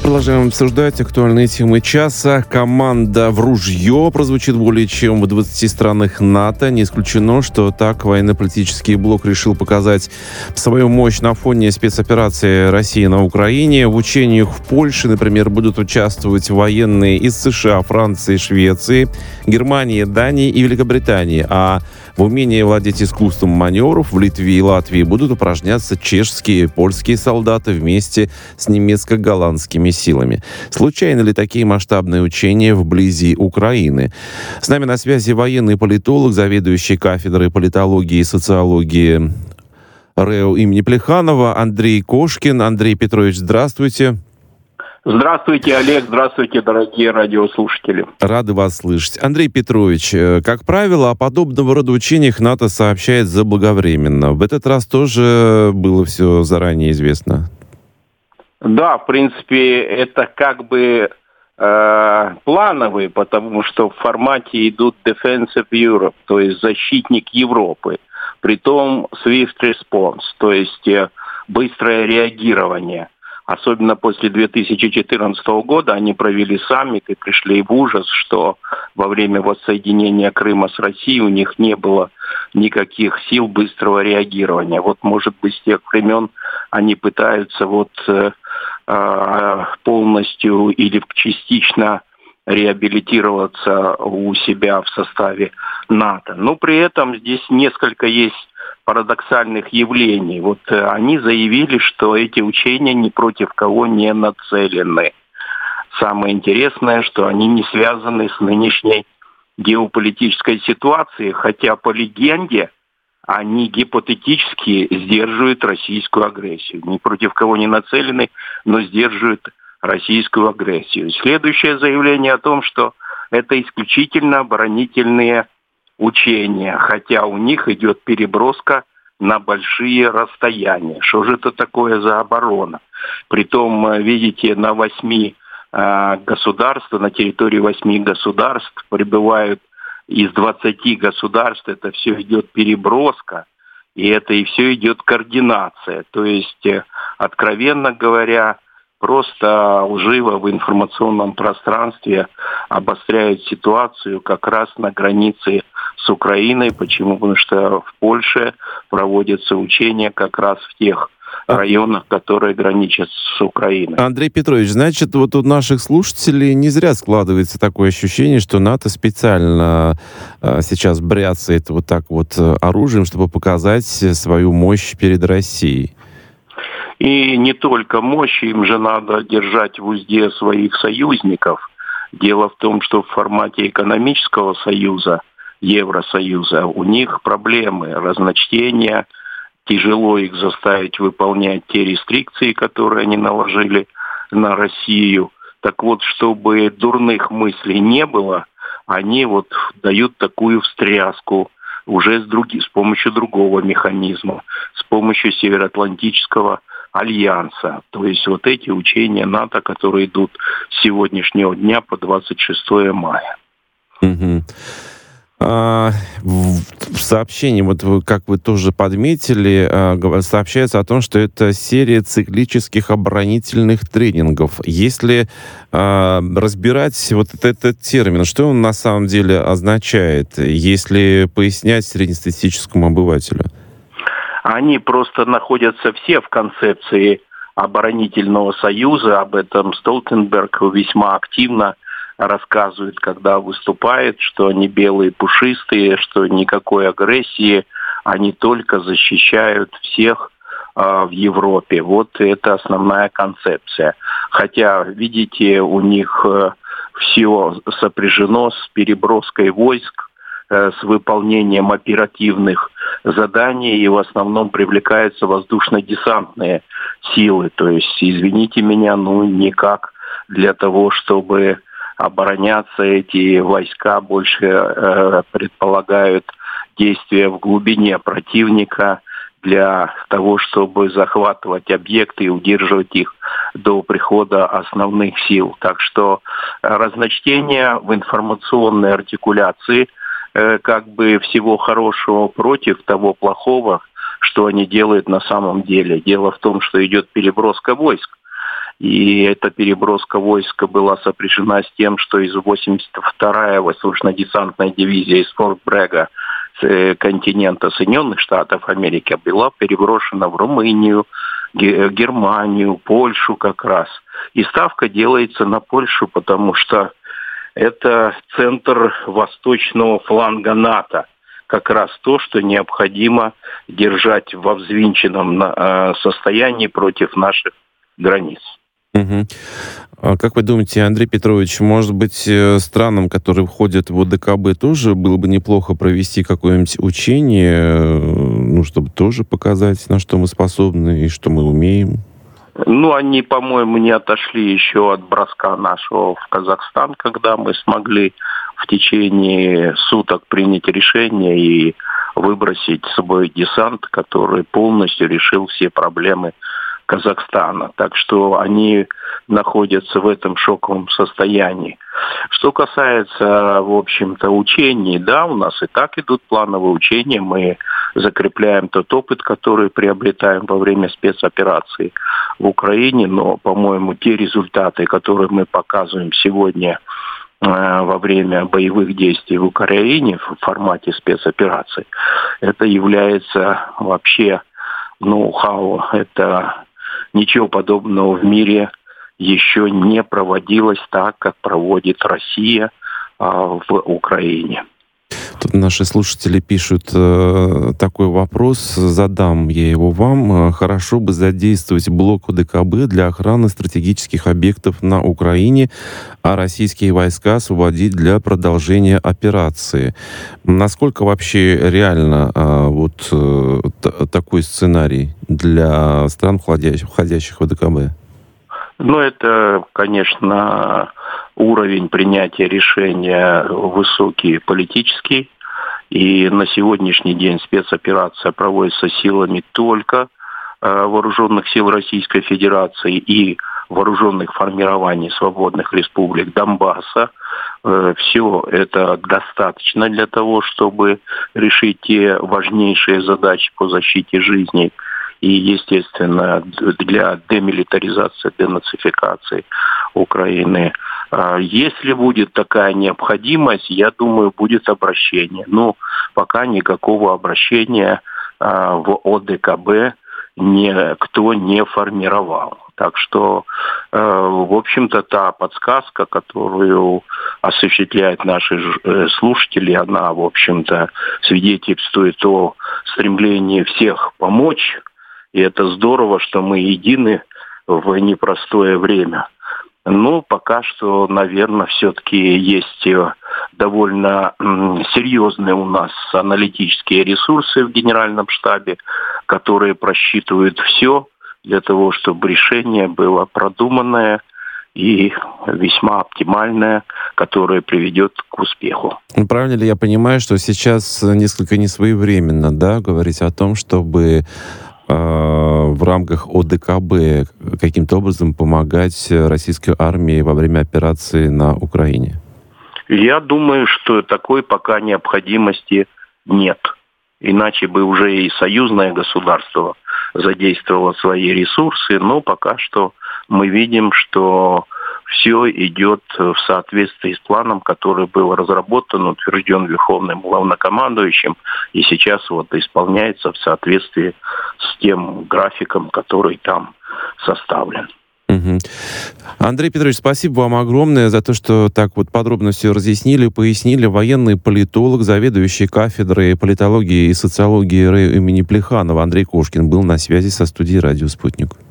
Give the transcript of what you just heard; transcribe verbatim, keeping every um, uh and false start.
Продолжаем обсуждать актуальные темы часа. Команда в ружье прозвучит более чем в двадцати странах НАТО. Не исключено, что так военно-политический блок решил показать свою мощь на фоне спецоперации России на Украине. В учениях в Польше, например, будут участвовать военные из США, Франции, Швеции, Германии, Дании и Великобритании. А в умении владеть искусством маневров в Литве и Латвии будут упражняться чешские и польские солдаты вместе с немецко-голландскими силами. Случайно ли такие масштабные учения вблизи Украины? С нами на связи военный политолог, заведующий кафедрой политологии и социологии РЭО имени Плеханова Андрей Кошкин. Андрей Петрович, здравствуйте. Здравствуйте, Олег. Здравствуйте, дорогие радиослушатели. Рады вас слышать. Андрей Петрович, как правило, о подобного рода учениях НАТО сообщает заблаговременно. В этот раз тоже было все заранее известно? Да, в принципе, это как бы э, плановые, потому что в формате идут Defense of Europe, то есть защитник Европы. Притом Swift Response, то есть э, быстрое реагирование. Особенно после две тысячи четырнадцатого года они провели саммит и пришли в ужас, что во время воссоединения Крыма с Россией у них не было никаких сил быстрого реагирования. Вот, может быть, с тех времен они пытаются вот э, э, полностью или частично реабилитироваться у себя в составе НАТО. Но при этом здесь несколько есть парадоксальных явлений. Вот э, они заявили, что эти учения ни против кого не нацелены. Самое интересное, что они не связаны с нынешней геополитической ситуацией, хотя по легенде они гипотетически сдерживают российскую агрессию. Ни против кого не нацелены, но сдерживают российскую агрессию. Следующее заявление о том, что это исключительно оборонительные учения, хотя у них идет переброска на большие расстояния. Что же это такое за оборона? Притом, видите, на восьми э, государств, на территории восьми государств прибывают из двадцати государств, это все идет переброска, и это и все идет координация. То есть, э, откровенно говоря, просто лживо в информационном пространстве обостряют ситуацию как раз на границе с Украиной. Почему? Потому что в Польше проводятся учения как раз в тех районах, которые граничат с Украиной. Андрей Петрович, значит, вот у наших слушателей не зря складывается такое ощущение, что НАТО специально э, сейчас бряцает вот так вот оружием, чтобы показать свою мощь перед Россией. И не только мощь, им же надо держать в узде своих союзников. Дело в том, что в формате экономического союза, Евросоюза, у них проблемы, разночтения, тяжело их заставить выполнять те рестрикции, которые они наложили на Россию. Так вот, чтобы дурных мыслей не было, они вот дают такую встряску уже с, други, с помощью другого механизма, с помощью Североатлантического альянса. То есть вот эти учения НАТО, которые идут с сегодняшнего дня по двадцать шестое мая. Угу. А, в сообщении, вот вы, как вы тоже подметили, сообщается о том, что это серия циклических оборонительных тренингов. Если а, разбирать вот этот термин, что он на самом деле означает, если пояснять среднестатистическому обывателю? Они просто находятся все в концепции оборонительного союза. Об этом Столтенберг весьма активно рассказывает, когда выступает, что они белые, пушистые, что никакой агрессии, они только защищают всех э, в Европе. Вот это основная концепция. Хотя, видите, у них э, все сопряжено с переброской войск, с выполнением оперативных заданий, и в основном привлекаются воздушно-десантные силы. То есть, извините меня, ну никак для того, чтобы обороняться, эти войска больше э, предполагают действия в глубине противника для того, чтобы захватывать объекты и удерживать их до прихода основных сил. Так что разночтение в информационной артикуляции как бы всего хорошего против того плохого, что они делают на самом деле. Дело в том, что идет переброска войск. И эта переброска войска была сопряжена с тем, что из восемьдесят вторая воздушно-десантная дивизия из Форт Брега с континента Соединенных Штатов Америки была переброшена в Румынию, Германию, Польшу как раз. И ставка делается на Польшу, потому что это центр восточного фланга НАТО. Как раз то, что необходимо держать во взвинченном состоянии против наших границ. Угу. А как вы думаете, Андрей Петрович, может быть, странам, которые входят в ОДКБ, тоже было бы неплохо провести какое-нибудь учение, ну, чтобы тоже показать, на что мы способны и что мы умеем? Ну, они, по-моему, не отошли еще от броска нашего в Казахстан, когда мы смогли в течение суток принять решение и выбросить свой десант, который полностью решил все проблемы Казахстана. Так что они находятся в этом шоковом состоянии. Что касается, в общем-то, учений, да, у нас и так идут плановые учения. Мы закрепляем тот опыт, который приобретаем во время спецоперации в Украине. Но, по-моему, те результаты, которые мы показываем сегодня э, во время боевых действий в Украине в формате спецоперации, это является вообще ноу-хау. Это ничего подобного в мире еще не проводилось так, как проводит Россия а, в Украине. Тут наши слушатели пишут э, такой вопрос, задам я его вам. Хорошо бы задействовать блок ОДКБ для охраны стратегических объектов на Украине, а российские войска освободить для продолжения операции. Насколько вообще реально э, вот э, т- такой сценарий для стран, входящих, входящих в ОДКБ? Ну, это, конечно, уровень принятия решения высокий политический. И на сегодняшний день спецоперация проводится силами только э, вооруженных сил Российской Федерации и вооруженных формирований свободных республик Донбасса. Э, все это достаточно для того, чтобы решить те важнейшие задачи по защите жизни и, естественно, для демилитаризации, денацификации Украины. Если будет такая необходимость, я думаю, будет обращение. Но пока никакого обращения в ОДКБ никто не формировал. Так что, в общем-то, та подсказка, которую осуществляют наши слушатели, она, в общем-то, свидетельствует о стремлении всех помочь. И это здорово, что мы едины в непростое время. Но пока что, наверное, все-таки есть довольно серьезные у нас аналитические ресурсы в Генеральном штабе, которые просчитывают все для того, чтобы решение было продуманное и весьма оптимальное, которое приведет к успеху. Правильно ли я понимаю, что сейчас несколько несвоевременно, да, говорить о том, чтобы в рамках ОДКБ каким-то образом помогать российской армии во время операции на Украине? Я думаю, что такой пока необходимости нет. Иначе бы уже и союзное государство задействовало свои ресурсы, но пока что мы видим, что все идет в соответствии с планом, который был разработан, утвержден Верховным главнокомандующим, и сейчас вот исполняется в соответствии с тем графиком, который там составлен. Угу. Андрей Петрович, спасибо вам огромное за то, что так вот подробно все разъяснили, пояснили. Военный политолог, заведующий кафедрой политологии и социологии РЭО имени Плеханова Андрей Кошкин был на связи со студией «Радио Спутник».